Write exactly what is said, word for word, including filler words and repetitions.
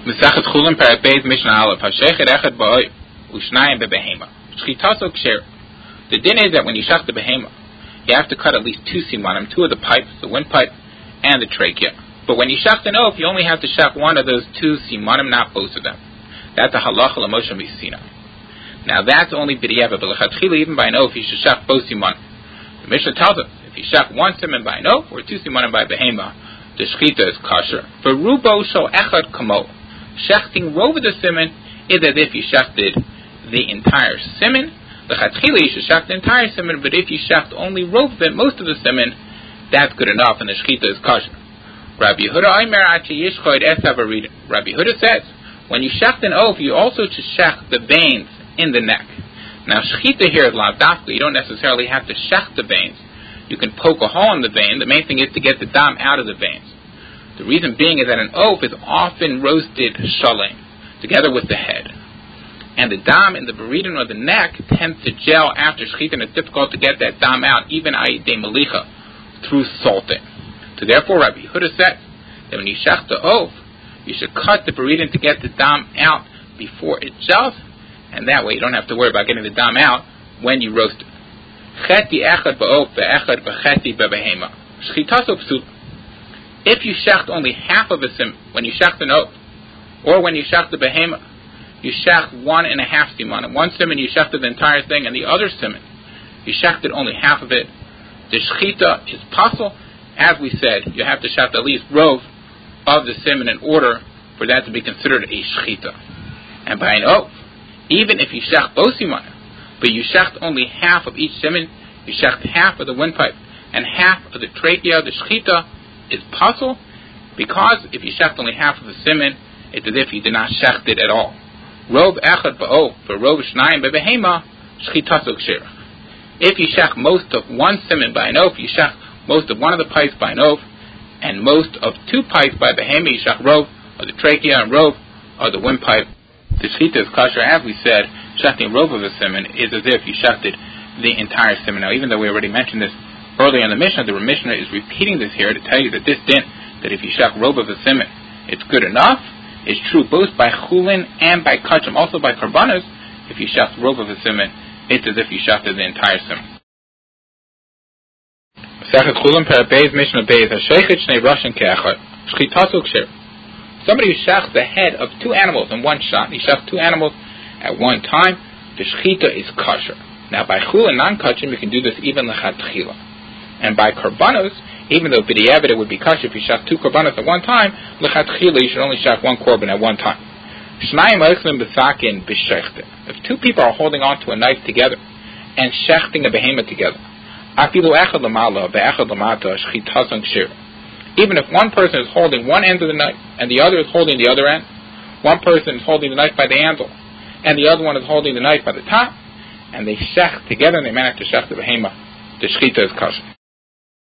Mesachet Chulin Perek Beis Mishnah Aleph Hashechet Echad Ba'oi Ushnayim Bebehema Shchitaso Ksher. The din is that when you shach the behema, you have to cut at least two simanim, two of the pipes, the windpipe and the trachea. But when you shach the oaf, you only have to shach one of those two simanim, not both of them. That's a halacha l'moshe misina. Now that's only b'di'eva, but l'chatchila even by an oaf you should shach both simanim. The Mishnah tells us if you shach one siman by an oaf or two simanim by behema, the shchita is kosher. For rubo shel echad kamo, shechting over the siman is as if you shechted the entire siman. L'chatchila you should shech the entire siman, but if you shecht only rove it, most of the siman, that's good enough, and the shchita is kosher. Rabbi Yehuda Omer achi yishchoid esav aridin. Rabbi Yehuda says, when you shecht an oaf, you also should shecht the veins in the neck. Now, shchita here is lav dafka. You don't necessarily have to shecht the veins. You can poke a hole in the vein. The main thing is to get the dam out of the veins. The reason being is that an oaf is often roasted shalem, together with the head. And the dam in the beridin or the neck tends to gel after shchita, and it's difficult to get that dam out, even ayidei melicha, through salting. So therefore, Rabbi Yehuda says that when you shech the oaf, you should cut the beridin to get the dam out before it gels, and that way you don't have to worry about getting the dam out when you roast it. Cheti echad ba'of ve'echad b'cheti bebehema. Shchitaso psul. If you shecht only half of a sim when you shecht an oaf, or when you shecht the behema, you shecht one and a half siman. One siman you shechted the entire thing, and the other siman you shechted only half of it. The shchita is possible. As we said, you have to shecht at least rove of the siman in order for that to be considered a shchita. And by an oaf, even if you shecht both siman, but you shecht only half of each siman, you shecht half of the windpipe and half of the trachea, the shchita is possible, because if you shecht only half of the siman, it's as if you did not shecht it at all. Rov echad ba'of, for rov shnayim bebehema, shchitaso kshir. If you shecht most of one siman by an oaf, you shecht most of one of the pipes by an oaf, and most of two pipes by behema, you shecht rov of the trachea and rov of the windpipe. The shchita is kosher. As we said, shechting rov of a siman is as if you shechted the entire siman. Now, even though we already mentioned this earlier in the Mishnah, the Mishnah is repeating this here to tell you that this din, that if you shech rov of a siman, it's good enough. It's true both by chulin and by kachim, also by karbanos. If you shech rov of a siman, it's as if you shechted the entire siman. Sechet chulin per beis Mishnah beis hashechet shnei rashin ke'echad shchitaso ksher. Somebody who shechs the head of two animals in one shot, he shechs two animals at one time, the shchita is kosher. Now by chulin non-kachim, you can do this even lechatchila. And by karbanos, even though b'di'evet it would be kosher if you shech two karbanos at one time, lechatchila you should only shech one korban at one time. Shnayim oichlim b'sakin b'shechtin. If two people are holding on to a knife together and shechting a behemoth together, afilu echad l'mala ve'echad l'mata shchitason kshir. Even if one person is holding one end of the knife and the other is holding the other end, one person is holding the knife by the handle and the other one is holding the knife by the top, and they shech together and they manage to shech the behemoth, the shchita is kosher.